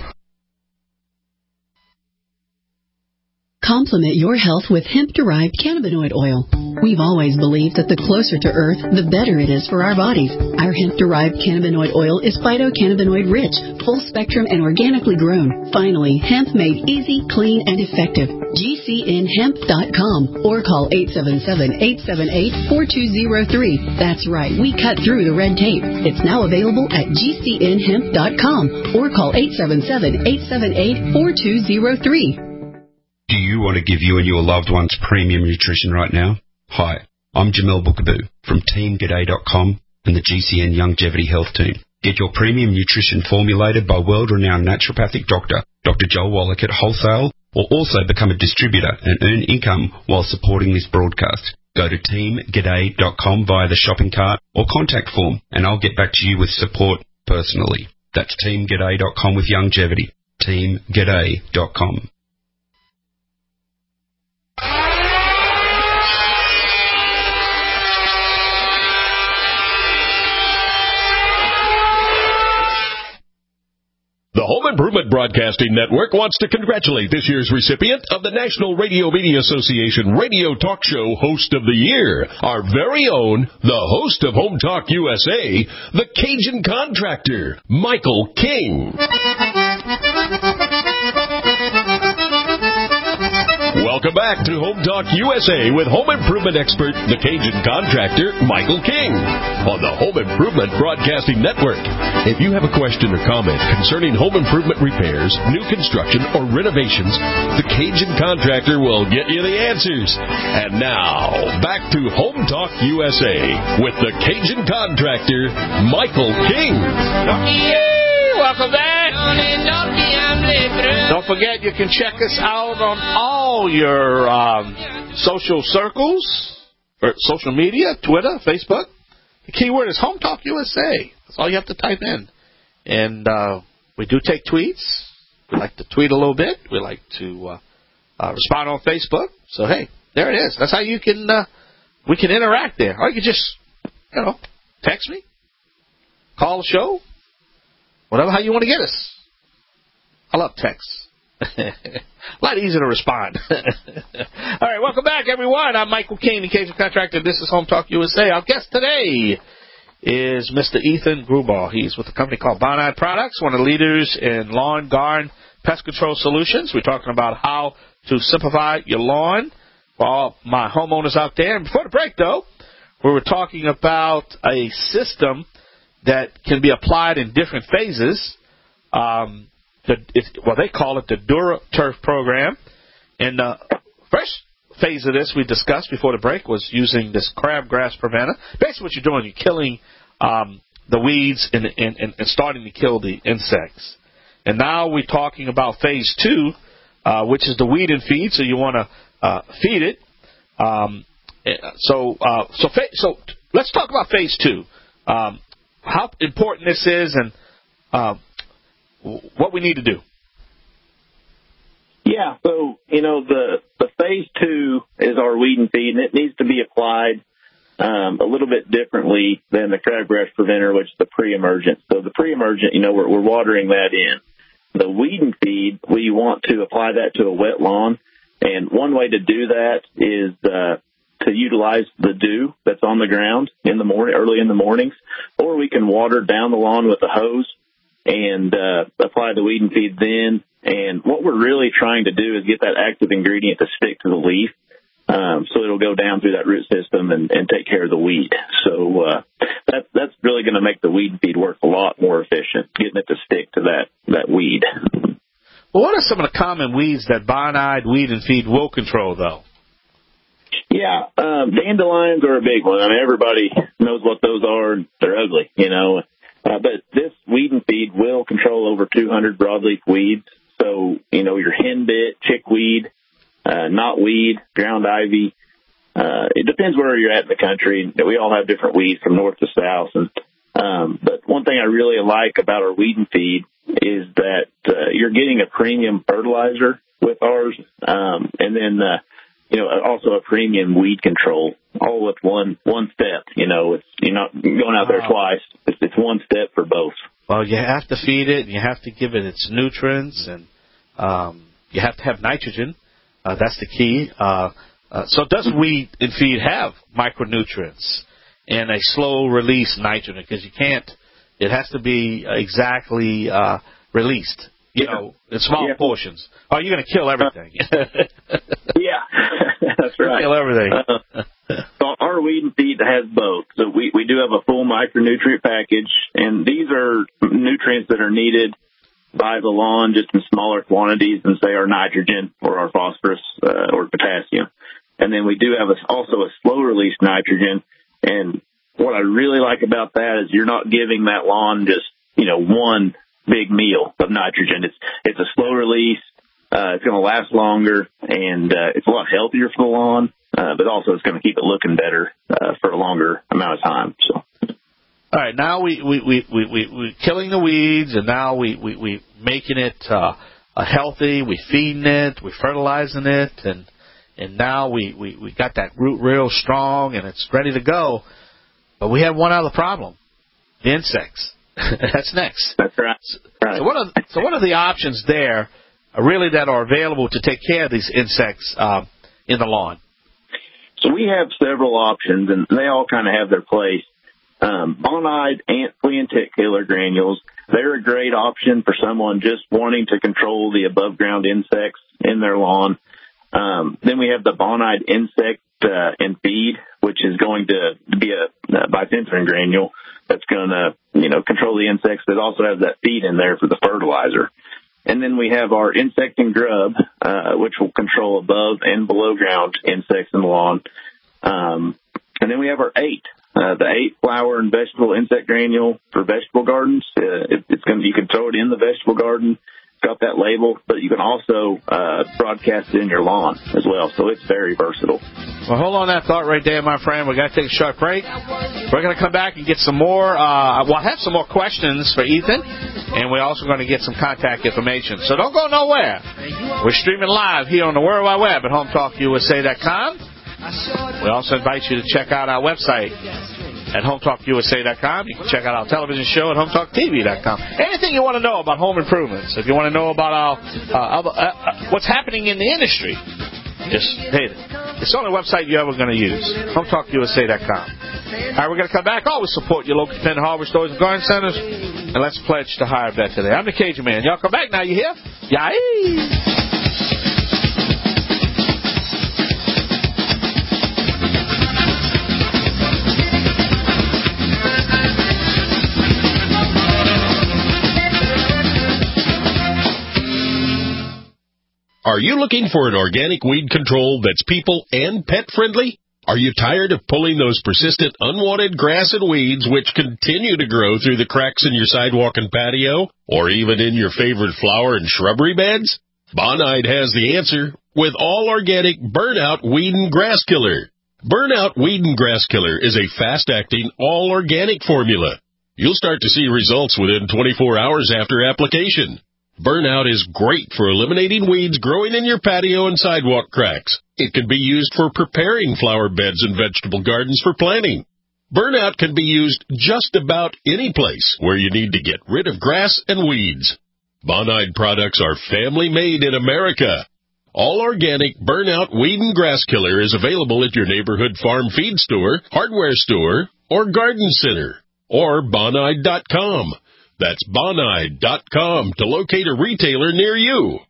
Complement your health with hemp-derived cannabinoid oil. We've always believed that the closer to Earth, the better it is for our bodies. Our hemp-derived cannabinoid oil is phytocannabinoid-rich, full-spectrum, and organically grown. Finally, hemp made easy, clean, and effective. G C N hemp dot com or call eight seven seven, eight seven eight, four two zero three. That's right, we cut through the red tape. It's now available at G C N hemp dot com or call eight seven seven, eight seven eight, four two zero three. Do you want to give you and your loved ones premium nutrition right now? Hi, I'm Jamel Bookaboo from Team G'day dot com and the G C N Longevity Health Team. Get your premium nutrition formulated by world-renowned naturopathic doctor, Doctor Joel Wallach at wholesale, or also become a distributor and earn income while supporting this broadcast. Go to Team G'day dot com via the shopping cart or contact form, and I'll get back to you with support personally. That's Team G'day dot com with longevity. Team G'day dot com. The Home Improvement Broadcasting Network wants to congratulate this year's recipient of the National Radio Media Association Radio Talk Show Host of the Year, our very own, the host of Home Talk U S A, the Cajun Contractor, Michael King. Welcome back to Home Talk U S A with home improvement expert, the Cajun Contractor, Michael King, on the Home Improvement Broadcasting Network. If you have a question or comment concerning home improvement repairs, new construction, or renovations, the Cajun Contractor will get you the answers. And now, back to Home Talk U S A with the Cajun Contractor, Michael King. Welcome back. Don't forget, you can check us out on all your um, social circles, or social media, Twitter, Facebook. The keyword is Home Talk U S A. That's all you have to type in. And uh, we do take tweets. We like to tweet a little bit. We like to uh, uh, respond on Facebook. So, hey, there it is. That's how you can, uh, we can interact there. Or you can just, you know, text me, call the show, whatever, how you want to get us. I love texts. A lot easier to respond. All right, welcome back, everyone. I'm Michael King, the Cajun Contractor. This is Home Talk U S A. Our guest today is Mister Ethan Grubauer. He's with a company called Bonide Products, one of the leaders in lawn, garden, pest control solutions. We're talking about how to simplify your lawn for all my homeowners out there. And before the break, though, we were talking about a system that can be applied in different phases. Um, the, it, well, they call it the DuraTurf program. And the first phase of this we discussed before the break was using this crabgrass preventer. Basically what you're doing, you're killing um, the weeds and, and, and, and starting to kill the insects. And now we're talking about phase two, uh, which is the weed and feed. So you want to uh, feed it. Um, so, uh, so, fa- so let's talk about phase two. Um, how important this is and uh, what we need to do. Yeah, so, you know, the, the phase two is our weed and feed, and it needs to be applied um, a little bit differently than the crabgrass preventer, which is the pre-emergent. So the pre-emergent, you know, we're, we're watering that in. The weed and feed, we want to apply that to a wet lawn, and one way to do that is uh, to utilize the dew that's on the ground in the morning, early in the mornings, or we can water down the lawn with a hose and uh, apply the weed and feed then. And what we're really trying to do is get that active ingredient to stick to the leaf, um, so it'll go down through that root system and, and take care of the weed. So uh, that, that's really going to make the weed and feed work a lot more efficient, getting it to stick to that, that weed. Well, what are some of the common weeds that Bonide weed and feed will control, though? Yeah, um, dandelions are a big one. I mean, everybody knows what those are. They're ugly, you know. Uh, but this weed and feed will control over two hundred broadleaf weeds. So, you know, your henbit, chickweed, uh, knotweed, ground ivy. Uh, it depends where you're at in the country. We all have different weeds from north to south. And, um, but one thing I really like about our weed and feed is that uh, you're getting a premium fertilizer with ours, um, and then uh, you know, also a premium weed control, all with one one step. You know, it's you're not going out there twice. It's, it's one step for both. Well, you have to feed it, and you have to give it its nutrients, and um, you have to have nitrogen. Uh, that's the key. Uh, uh, so does weed and feed have micronutrients and a slow-release nitrogen? Because you can't, it has to be exactly uh, released, you yeah. know, in small yeah. portions. Oh, you're going to kill everything. Yeah, that's right. Kill everything. Uh, so our weed and feed has both. So we, we do have a full micronutrient package, and these are nutrients that are needed by the lawn just in smaller quantities than, say, our nitrogen or our phosphorus uh, or potassium. And then we do have a, also a slow-release nitrogen, and what I really like about that is you're not giving that lawn just, you know, one big meal of nitrogen. It's it's a slow release. Uh, it's going to last longer, and uh, it's a lot healthier for the lawn, uh, but also it's going to keep it looking better uh, for a longer amount of time. So, all right, now we we we we we we're killing the weeds, and now we we we making it uh, uh, healthy. We feeding it, we fertilizing it, and and now we we we got that root real strong, and it's ready to go. But we have one other problem: the insects. That's next. That's right. right. So what are so what are the options there? Really that are available to take care of these insects uh, in the lawn? So we have several options, and they all kind of have their place. Um, Bonide ant flea and tick killer granules, they're a great option for someone just wanting to control the above-ground insects in their lawn. Um, then we have the Bonide insect uh, and feed, which is going to be a, a bifenthrin granule that's going to, you know, control the insects, but also has that feed in there for the fertilizer. And then we have our insect and grub, uh, which will control above and below ground insects in the lawn. Um, and then we have our eight, uh, the eight flower and vegetable insect granule for vegetable gardens. Uh, it, it's going to, you can throw it in the vegetable garden. got that label, but you can also uh, broadcast it in your lawn as well. So it's very versatile. Well, hold on that thought right there, my friend. We've got to take a short break. We're going to come back and get some more. Uh, we'll have some more questions for Ethan, and we're also going to get some contact information. So don't go nowhere. We're streaming live here on the World Wide Web at home talk U S A dot com. We also invite you to check out our website at home talk U S A dot com. You can check out our television show at home talk T V dot com. Anything you want to know about home improvements, if you want to know about our uh, other, uh, what's happening in the industry, just hit it. It's the only website you're ever going to use, home talk U S A dot com. All right, we're going to come back. Always support your local independent hardware stores and garden centers. And let's pledge to hire vet today. I'm the Cajun Man. Y'all come back now. You hear? Yay! Are you looking for an organic weed control that's people and pet friendly? Are you tired of pulling those persistent unwanted grass and weeds which continue to grow through the cracks in your sidewalk and patio, or even in your favorite flower and shrubbery beds? Bonide has the answer with all organic Burnout Weed and Grass Killer. Burnout Weed and Grass Killer is a fast-acting, all-organic formula. You'll start to see results within twenty-four hours after application. Burnout is great for eliminating weeds growing in your patio and sidewalk cracks. It can be used for preparing flower beds and vegetable gardens for planting. Burnout can be used just about any place where you need to get rid of grass and weeds. Bonide products are family-made in America. All organic Burnout Weed and Grass Killer is available at your neighborhood farm feed store, hardware store, or garden center, or bonide dot com. That's bonide dot com to locate a retailer near you.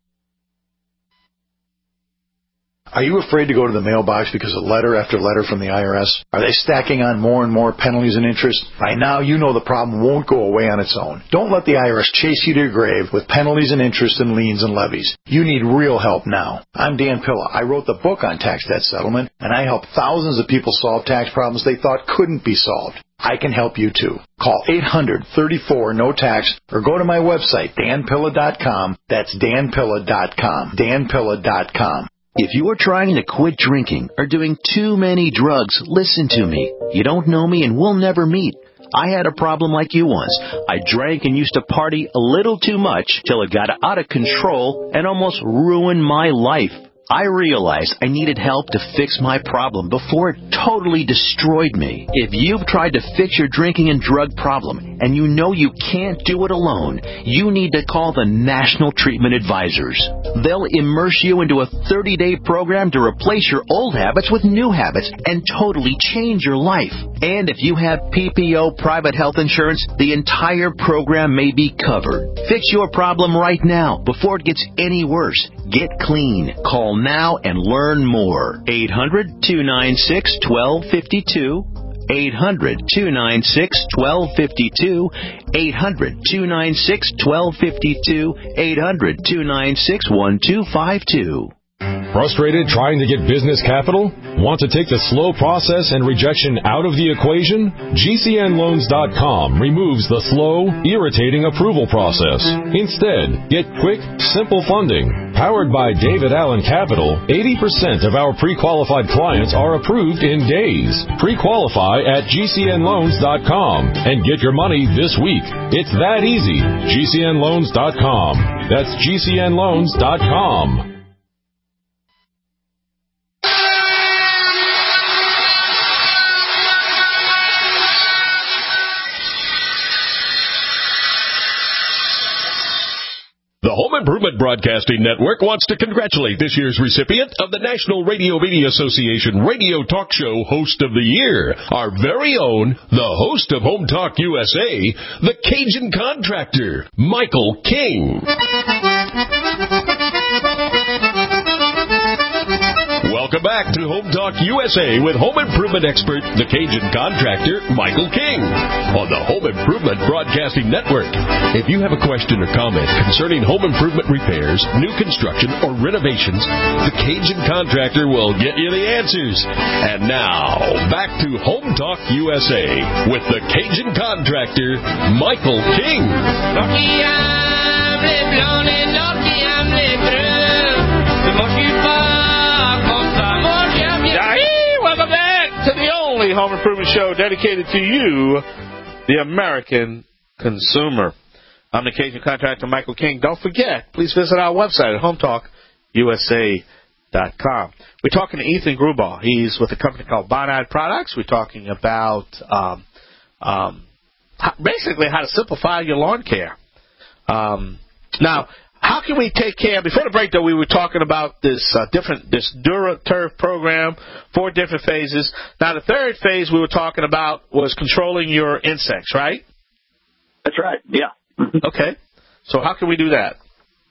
Are you afraid to go to the mailbox because of letter after letter from the I R S? Are they stacking on more and more penalties and interest? By now, you know the problem won't go away on its own. Don't let the I R S chase you to your grave with penalties and interest and liens and levies. You need real help now. I'm Dan Pilla. I wrote the book on tax debt settlement, and I help thousands of people solve tax problems they thought couldn't be solved. I can help you too. Call eight hundred, thirty-four, no tax or go to my website, dan pilla dot com. That's dan pilla dot com. dan pilla dot com. If you are trying to quit drinking or doing too many drugs, listen to me. You don't know me and we'll never meet. I had a problem like you once. I drank and used to party a little too much till it got out of control and almost ruined my life. I realized I needed help to fix my problem before it totally destroyed me. If you've tried to fix your drinking and drug problem and you know you can't do it alone, you need to call the National Treatment Advisors. They'll immerse you into a thirty-day program to replace your old habits with new habits and totally change your life. And if you have P P O private health insurance, the entire program may be covered. Fix your problem right now before it gets any worse. Get clean. Call now and learn more. eight hundred, two nine six, one two five two. eight hundred, two nine six, one two five two. eight hundred, two nine six, one two five two. eight hundred, two nine six, one two five two. Frustrated trying to get business capital? Want to take the slow process and rejection out of the equation? G C N loans dot com removes the slow, irritating approval process. Instead, get quick, simple funding. Powered by David Allen Capital, eighty percent of our pre-qualified clients are approved in days. Pre-qualify at G C N loans dot com and get your money this week. It's that easy. G C N loans dot com. That's G C N loans dot com. The Home Improvement Broadcasting Network wants to congratulate this year's recipient of the National Radio Media Association Radio Talk Show Host of the Year, our very own, the host of Home Talk U S A, the Cajun Contractor, Michael King. Welcome back to Home Talk U S A with home improvement expert, the Cajun Contractor, Michael King, on the Home Improvement Broadcasting Network. If you have a question or comment concerning home improvement repairs, new construction, or renovations, the Cajun Contractor will get you the answers. And now, back to Home Talk U S A with the Cajun Contractor, Michael King. Lucky I'm les blancs, les noirs qui aiment les bleus. Ne m'occupe pas comme ça, mon chien bien. Yahee! Welcome back to the only home improvement show dedicated to you, the American consumer. I'm the Cajun contractor, Michael King. Don't forget, please visit our website at home talk u s a dot com. We're talking to Ethan Grubauer. He's with a company called Bonide Products. We're talking about um, um, how, basically how to simplify your lawn care. Um, now, how can we take care? Before the break, though, we were talking about this uh, different this DuraTurf program, four different phases. Now, the third phase we were talking about was controlling your insects, right? That's right. Yeah. Okay. So how can we do that?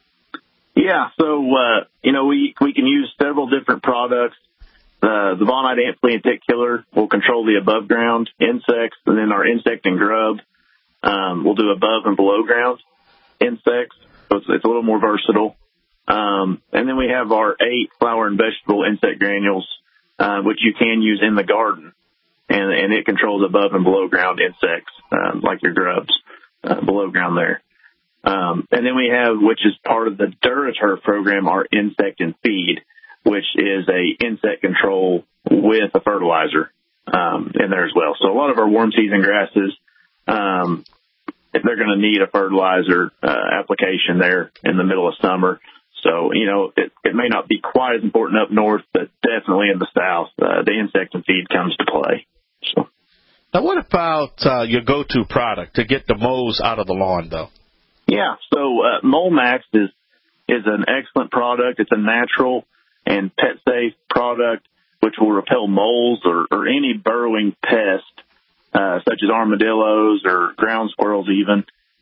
Yeah. So uh, you know, we we can use several different products. Uh, the Bonide Ant Flea and Tick Killer will control the above ground insects, and then our insect and grub um, will do above and below ground insects. So it's, it's a little more versatile. Um, and then we have our eight flower and vegetable insect granules, uh, which you can use in the garden, and, and it controls above and below ground insects, um, like your grubs, uh, below ground there. Um, and then we have, which is part of the DuraTurf program, our insect and feed, which is a insect control with a fertilizer, um, in there as well. So a lot of our warm season grasses, um, they're going to need a fertilizer uh, application there in the middle of summer. So, you know, it, it may not be quite as important up north, but definitely in the south, uh, the insect and feed comes to play. So. Now, what about uh, your go-to product to get the moles out of the lawn, though? Yeah, so uh, MoleMax is is an excellent product. It's a natural and pet-safe product which will repel moles or, or any burrowing pest, uh, such as armadillos or ground squirrels even.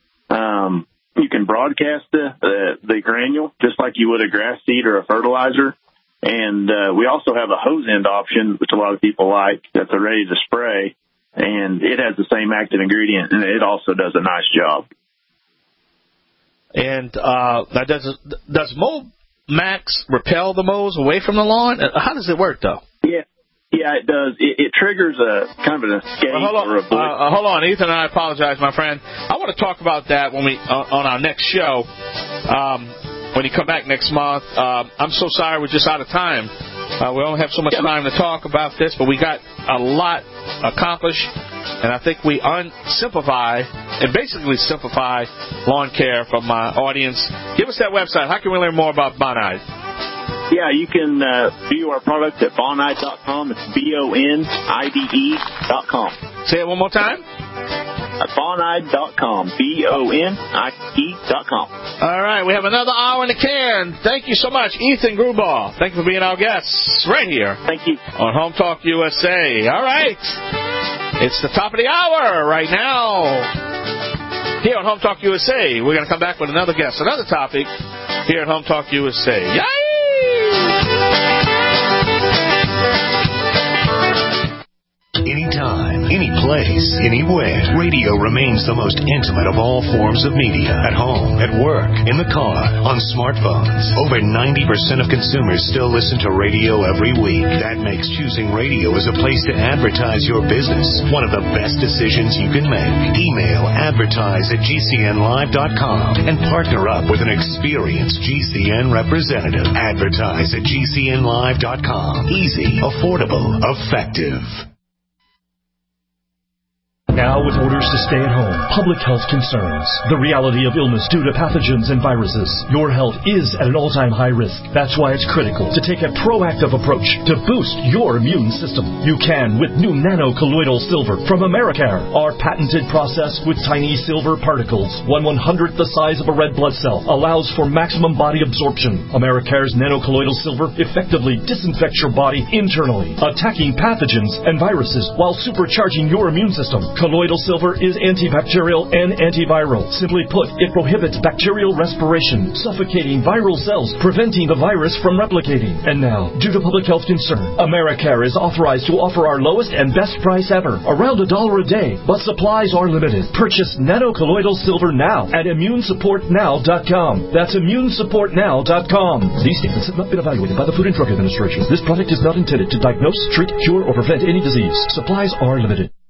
Um, you can broadcast the, uh, the granule just like you would a grass seed or a fertilizer. And uh, we also have a hose end option, which a lot of people like, that's a ready to spray. And it has the same active ingredient, and it also does a nice job. And uh, does does MoleMax repel the moles away from the lawn? How does it work, though? Yeah, yeah, it does. It, it triggers a kind of an escape well, hold on, or a blue. uh, hold on, Ethan. I apologize, my friend. I want to talk about that when we uh, on our next show. Um, when you come back next month, uh, I'm so sorry we're just out of time. Uh, we only have so much time to talk about this, but we got a lot accomplished, and I think we unsimplify and basically simplify lawn care for my audience. Give us that website. How can we learn more about Bonide? Yeah, you can uh, view our product at bonide dot com. It's B O N I D E dot com. Say it one more time. At bonide dot com. B O N I D E dot com. All right, we have another hour in the can. Thank you so much, Ethan Grubauer. Thank you for being our guest right here. Thank you. On Home Talk U S A. All right. It's the top of the hour right now. Here on Home Talk U S A, we're going to come back with another guest, another topic here at Home Talk U S A. Yay! Anytime, any place, anywhere. Radio remains the most intimate of all forms of media. At home, at work, in the car, on smartphones. Over ninety percent of consumers still listen to radio every week. That makes choosing radio as a place to advertise your business one of the best decisions you can make. Email advertise at G C N live dot com and partner up with an experienced G C N representative. Advertise at G C N live dot com. Easy, affordable, effective. Now with orders to stay at home, public health concerns, the reality of illness due to pathogens and viruses, your health is at an all-time high risk. That's why it's critical to take a proactive approach to boost your immune system. You can with new nano-colloidal silver from Americare. Our patented process with tiny silver particles, one one-hundredth the size of a red blood cell, allows for maximum body absorption. Americare's nano-colloidal silver effectively disinfects your body internally, attacking pathogens and viruses while supercharging your immune system. Colloidal silver is antibacterial and antiviral. Simply put, it prohibits bacterial respiration, suffocating viral cells, preventing the virus from replicating. And now, due to public health concern, Americare is authorized to offer our lowest and best price ever, around a dollar a day, but supplies are limited. Purchase nano-colloidal silver now at immune support now dot com. That's immune support now dot com. These statements have not been evaluated by the Food and Drug Administration. This product is not intended to diagnose, treat, cure, or prevent any disease. Supplies are limited.